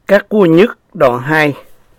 Các vua nhất đoạn 2.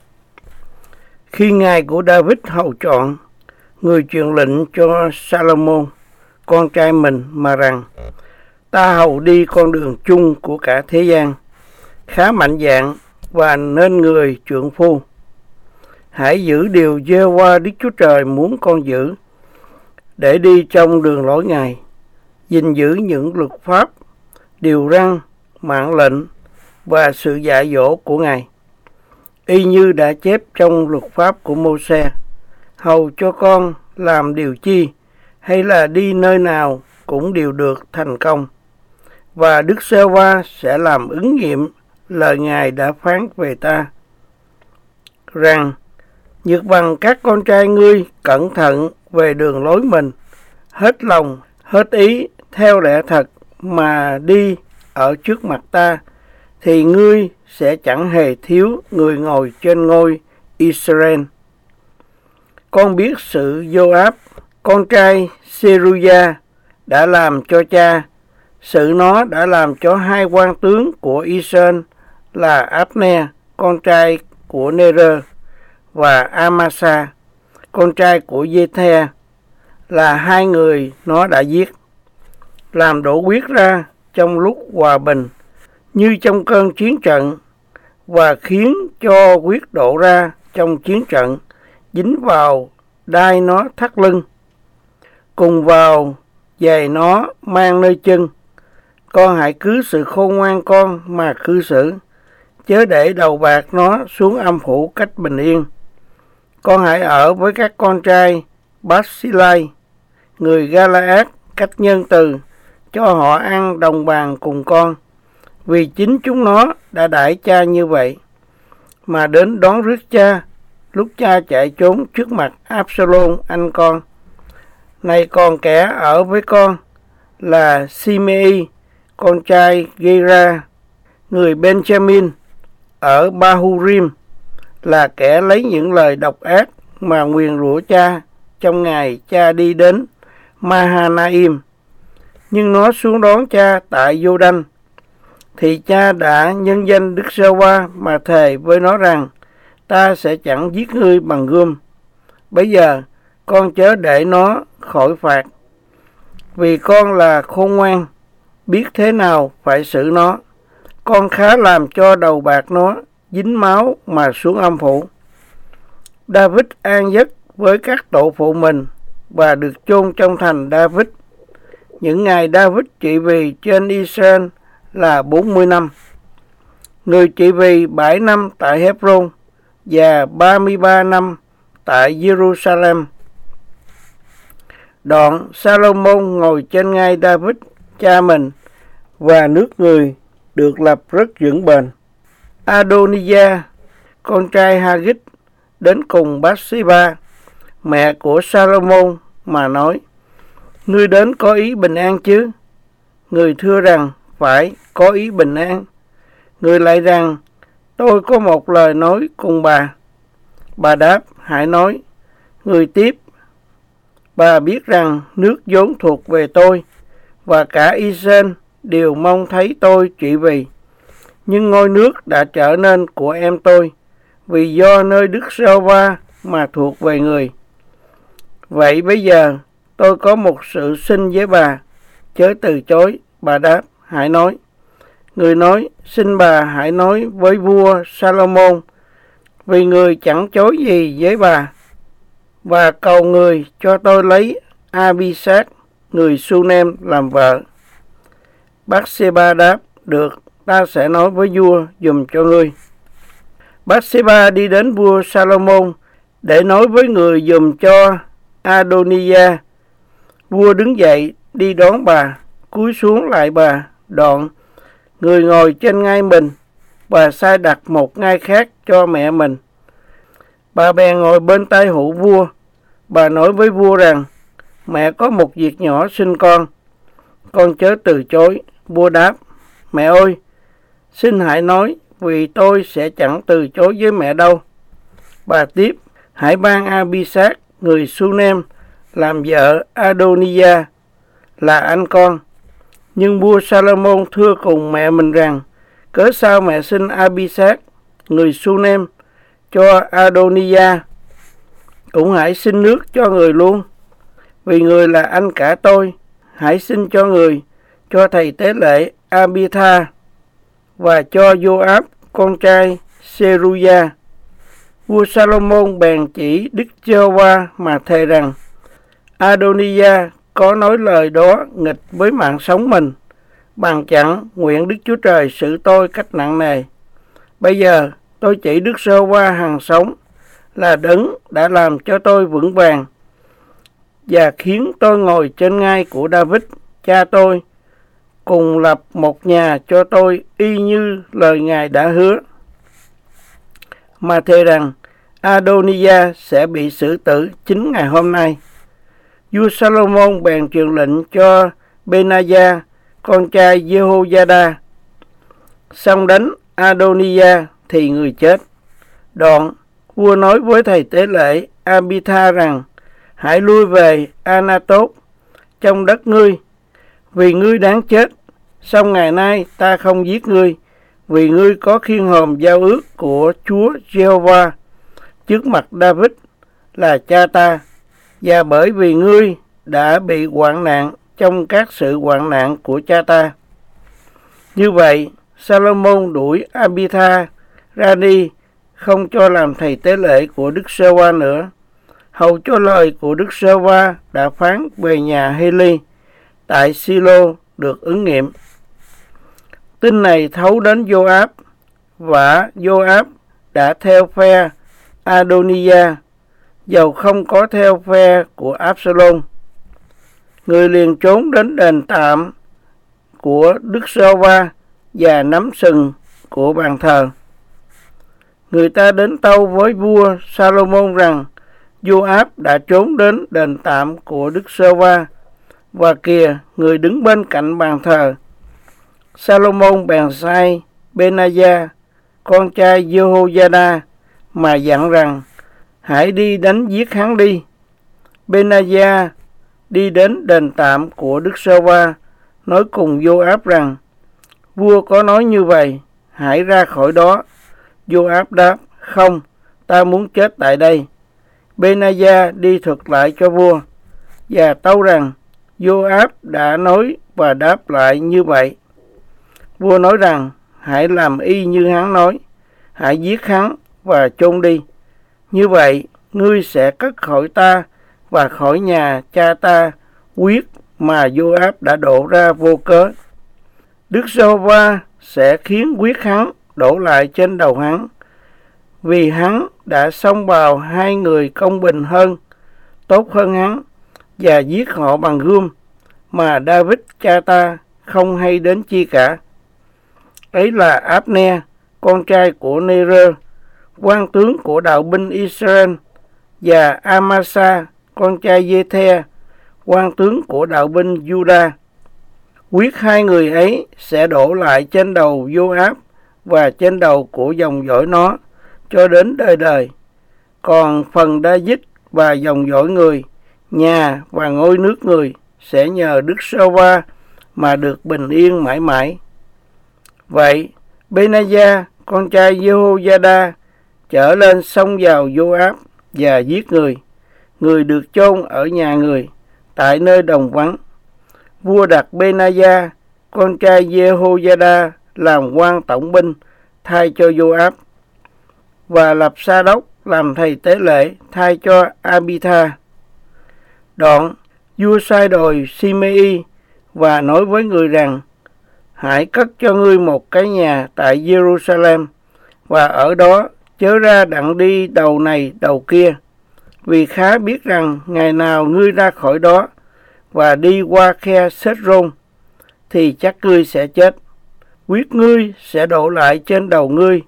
Khi ngài của David hầu chọn, người truyền lệnh cho Salomon, con trai mình mà rằng: ta hầu đi con đường chung của cả thế gian, khá mạnh dạn và nên người trượng phu. Hãy giữ điều Giê-hô-va Đức Chúa Trời muốn con giữ, để đi trong đường lối Ngài, gìn giữ những luật pháp, điều răn, mạng lệnh và sự dạy dỗ của Ngài, y như đã chép trong luật pháp của Mô-se, hầu cho con làm điều chi hay là đi nơi nào cũng đều được thành công. Và Đức Giê-hô-va sẽ làm ứng nghiệm lời Ngài đã phán về ta, rằng: nhược bằng các con trai ngươi cẩn thận về đường lối mình, hết lòng, hết ý, theo lẽ thật mà đi ở trước mặt ta, thì ngươi sẽ chẳng hề thiếu người ngồi trên ngôi Israel. Con biết sự Giô-áp, con trai Sê-ru-gia, đã làm cho cha, sự nó đã làm cho hai quan tướng của Israel là Áp-ne, con trai của Nê-rơ, và A-ma-sa, con trai của Giê-the, là hai người nó đã giết, làm đổ huyết ra trong lúc hòa bình như trong cơn chiến trận, và khiến cho huyết đổ ra trong chiến trận dính vào đai nó thắt lưng, cùng vào giày nó mang nơi chân. Con hãy cứ sự khôn ngoan con mà cư xử, chớ để đầu bạc nó xuống âm phủ cách bình yên. Con hãy ở với các con trai Bát-si-lai, người Ga-la-át, cách nhân từ, cho họ ăn đồng bàn cùng con, vì chính chúng nó đã đãi cha như vậy, mà đến đón rước cha lúc cha chạy trốn trước mặt Absalom anh con. Này còn kẻ ở với con là Simei, con trai Gera, người Benjamin, ở Bahurim, là kẻ lấy những lời độc ác mà nguyền rủa cha trong ngày cha đi đến Mahanaim. Nhưng nó xuống đón cha tại Giô-đanh, thì cha đã nhân danh Đức Giê-hô-va mà thề với nó rằng: ta sẽ chẳng giết ngươi bằng gươm. Bây giờ con chớ để nó khỏi phạt, vì con là khôn ngoan, biết thế nào phải xử nó. Con khá làm cho đầu bạc nó dính máu mà xuống âm phủ. David an giấc với các tổ phụ mình và được chôn trong thành David. Những ngày David trị vì trên Israel là 40 năm. Người trị vì 7 năm tại Hebron và 33 năm tại Jerusalem. Đoạn Salomon ngồi trên ngai David cha mình, và nước người được lập rất vững bền. Adonijah, con trai Haggit, đến cùng Bát-si-ba, mẹ của Salomon, mà nói: ngươi đến có ý bình an chứ? Người thưa rằng: phải, có ý bình an. Người lại rằng: tôi có một lời nói cùng bà. Bà đáp: hãy nói. Người tiếp: bà biết rằng nước vốn thuộc về tôi, và cả Israel đều mong thấy tôi trị vì. Nhưng ngôi nước đã trở nên của em tôi, vì do nơi Đức Giê-hô-va mà thuộc về người. Vậy bây giờ tôi có một sự xin với bà, chớ từ chối. Bà đáp: hãy nói. Người nói: xin bà hãy nói với vua Salomon, vì người chẳng chối gì với bà, và cầu người cho tôi lấy Abisag, người Su-nem, làm vợ. Bát-si-ba đáp: được, ta sẽ nói với vua giùm cho ngươi. Bát-si-ba đi đến vua Salomon để nói với người giùm cho Adonijah. Vua đứng dậy đi đón bà, cúi xuống lại bà. Đoạn người ngồi trên ngai mình, bà sai đặt một ngai khác cho mẹ mình. Bà bèn ngồi bên tay hữu vua. Bà nói với vua rằng: mẹ có một việc nhỏ xin con chớ từ chối. Vua đáp: mẹ ơi, xin hãy nói, vì tôi sẽ chẳng từ chối với mẹ đâu. Bà tiếp: hãy ban Abisag, người Su-nem, làm vợ Adonijah, là anh con. Nhưng vua Salomon thưa cùng mẹ mình rằng: cớ sao mẹ xin Abisag? người Sunem, cho Adoniah. Cũng hãy xin nước cho người luôn, vì người là anh cả tôi. Hãy xin cho người, cho thầy tế lễ Abitha, và cho Joab con trai Seruya. Vua Salomon bèn chỉ Đức Giê-hô-va mà thề rằng: Adoniah có nói lời đó nghịch với mạng sống mình, bằng chẳng nguyện Đức Chúa Trời xử tôi cách nặng nề. Bây giờ tôi chỉ Đức Giê-hô-va hằng sống, là đấng đã làm cho tôi vững vàng và khiến tôi ngồi trên ngai của David cha tôi, cùng lập một nhà cho tôi y như lời Ngài đã hứa, mà thề rằng Adoniah sẽ bị xử tử chính ngày hôm nay. Vua Salomon bèn truyền lệnh cho Benaiah con trai Jehoiada, xong đánh Adoniah thì người chết. Đoạn vua nói với thầy tế lễ Abitha rằng: hãy lui về Anatot trong đất ngươi, vì ngươi đáng chết. Song ngày nay ta không giết ngươi, vì ngươi có khiên hòm giao ước của Chúa Giê-hô-va trước mặt David là cha ta, và bởi vì ngươi đã bị hoạn nạn trong các sự hoạn nạn của cha ta. Như vậy, Salomon đuổi Abitha ra đi, không cho làm thầy tế lễ của Đức Giê-hô-va nữa, hầu cho lời của Đức Giê-hô-va đã phán về nhà Hê-li tại Si-lô được ứng nghiệm. Tin này thấu đến Joab, và Joab đã theo phe Adoniah, dầu không có theo phe của Absalom. Người liền trốn đến đền tạm của Đức Giê-hô-va và nắm sừng của bàn thờ. Người ta đến tâu với vua Salomon rằng Joab đã trốn đến đền tạm của Đức Giê-hô-va, và kìa, người đứng bên cạnh bàn thờ. Salomon bèn sai Benaiah con trai Jehoiada mà dặn rằng: hãy đi đánh giết hắn đi. Benaiah đi đến đền tạm của Đức Giê-hô-va, nói cùng Joab rằng: vua có nói như vậy, hãy ra khỏi đó. Joab đáp: không, ta muốn chết tại đây. Benaiah đi thuật lại cho vua, và tâu rằng Joab đã nói và đáp lại như vậy. Vua nói rằng: hãy làm y như hắn nói, hãy giết hắn và chôn đi. Như vậy, ngươi sẽ cất khỏi ta và khỏi nhà cha ta huyết mà Joab đã đổ ra vô cớ. Đức Giê-hô-va sẽ khiến huyết hắn đổ lại trên đầu hắn, vì hắn đã xông vào hai người công bình hơn, tốt hơn hắn, và giết họ bằng gươm, mà David cha ta không hay đến chi cả. Ấy là Abner, con trai của Ner, quan tướng của đạo binh Israel, và Amasa, con trai Giê-the, quan tướng của đạo binh Juda. Huyết hai người ấy sẽ đổ lại trên đầu Joab và trên đầu của dòng dõi nó cho đến đời đời. Còn phần David và dòng dõi người, nhà và ngôi nước người sẽ nhờ Đức Giê-hô-va mà được bình yên mãi mãi. Vậy, Benaiah, con trai Jehoiada, trở lên xông vào Joab và giết người. Người được chôn ở nhà người, tại nơi đồng vắng. Vua đặt Benaiah, con trai Jehoiada, làm quan tổng binh thay cho Joab, và lập Sa-đốc làm thầy tế lễ thay cho Abitha. Đoạn, vua sai đòi Simei và nói với người rằng: hãy cất cho ngươi một cái nhà tại Jerusalem, và ở đó chớ ra đặng đi đầu này đầu kia, vì khá biết rằng ngày nào ngươi ra khỏi đó và đi qua khe Sết-rôn thì chắc ngươi sẽ chết, huyết ngươi sẽ đổ lại trên đầu ngươi.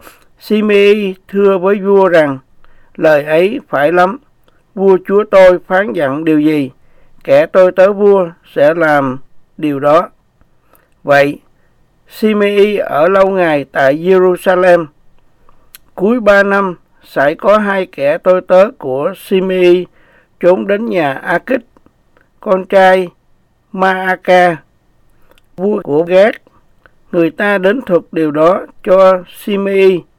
Simei thưa với vua rằng: lời ấy phải lắm, vua chúa tôi phán dặn điều gì, kẻ tôi tớ vua sẽ làm điều đó. Vậy, Simei ở lâu ngày tại Jerusalem. Cuối 3 năm, sẽ có hai kẻ tôi tớ của Simei trốn đến nhà A-kích, con trai Ma-a-ca, vua của Gát. Người ta đến thuật điều đó cho Simei,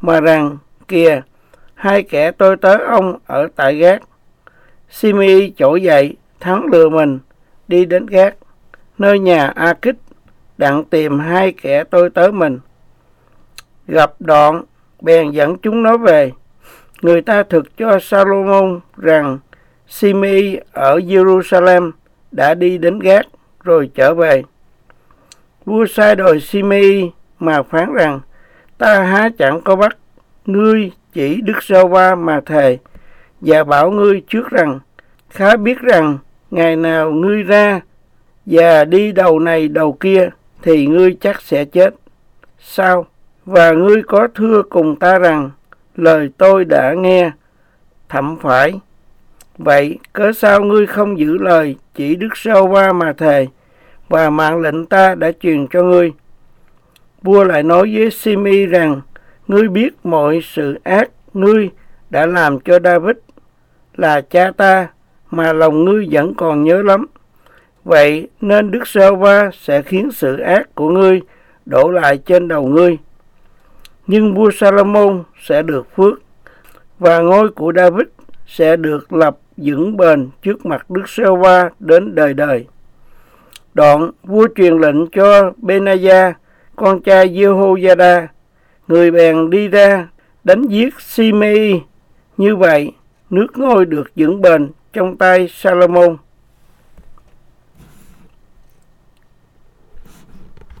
mà rằng: Kìa, hai kẻ tôi tớ ông ở tại Gát. Simei trỗi dậy, thắng lừa mình, đi đến Gát, nơi nhà A-kích, đặng tìm hai kẻ tôi tớ mình. Gặp đoạn, bèn dẫn chúng nó về. Người ta thực cho Salomon rằng Simei ở Jerusalem đã đi đến Gát rồi trở về. Vua sai đòi Simei mà phán rằng: Ta há chẳng có bắt ngươi chỉ Đức Giê-hô-va mà thề, và bảo ngươi trước rằng: Khá biết rằng ngày nào ngươi ra và đi đầu này đầu kia thì ngươi chắc sẽ chết. Sao? Và ngươi có thưa cùng ta rằng: Lời tôi đã nghe, thậm phải. Vậy cớ sao ngươi không giữ lời chỉ Đức Giê-hô-va mà thề, và mạng lệnh ta đã truyền cho ngươi? Vua lại nói với Simei rằng: Ngươi biết mọi sự ác ngươi đã làm cho David là cha ta, mà lòng ngươi vẫn còn nhớ lắm. Vậy nên Đức Giê-hô-va sẽ khiến sự ác của ngươi đổ lại trên đầu ngươi. Nhưng vua Salomon sẽ được phước, và ngôi của David sẽ được lập vững bền trước mặt Đức Giê-hô-va đến đời đời. Đoạn vua truyền lệnh cho Benaiah, con trai Jehoiada, người bèn đi ra đánh giết Simei. Như vậy, nước ngôi được vững bền trong tay Salomon.